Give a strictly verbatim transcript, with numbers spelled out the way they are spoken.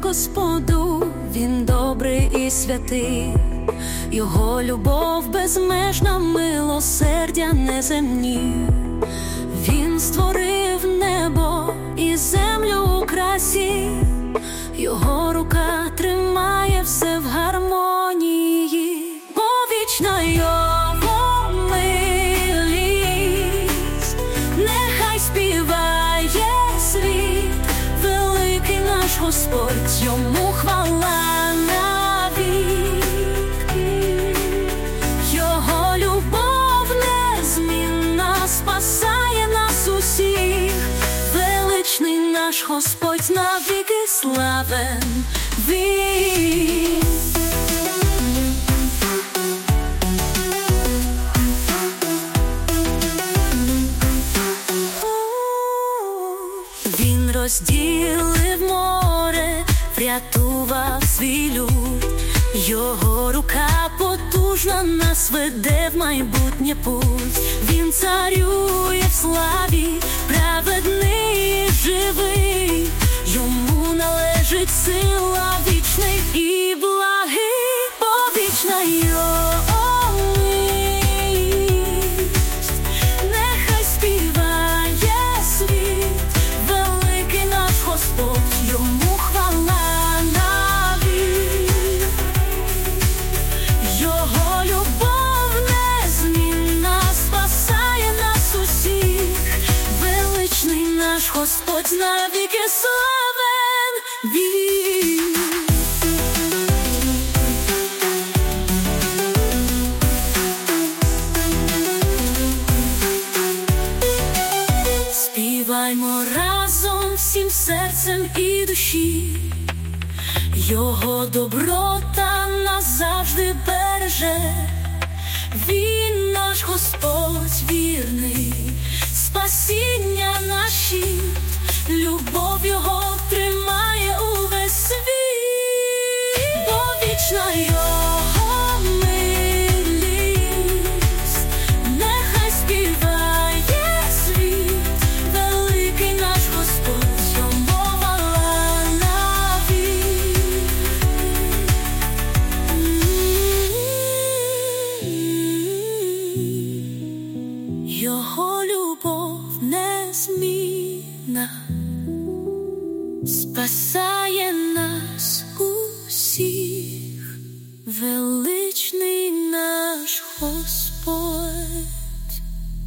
Господу, він добрий і святий, його любов безмежна, милосердя неземні. Він створив небо і землю у красі, його рука тримає все в гармонії, бо вічна його милість, нехай співає світ, великий наш Господь, йому хвала навік. Його любов незмінна спасає нас усіх, величний наш Господь, навіки славен він. Він розділив море, врятував свій люд, його рука потужна нас веде в майбутнє путь. Він царює в славі, праведний і живий, йому належить сила, вічний і благий, бо вічна його милість, нехай співає світ, великий наш Господь, йому хвала навік. Його любов незмінна спасає нас усіх, величний наш Господь, навіки славен він. Співаймо разом всім серцем і душі, його доброта нас завжди береже. Він наш Господь вірний, спасіння наші, любов його тримає увесь світ, бо вічна його милість, нехай співає світ, великий наш Господь, йому хвала навік. Його любов незмінна спасає нас усіх, величний наш Господь.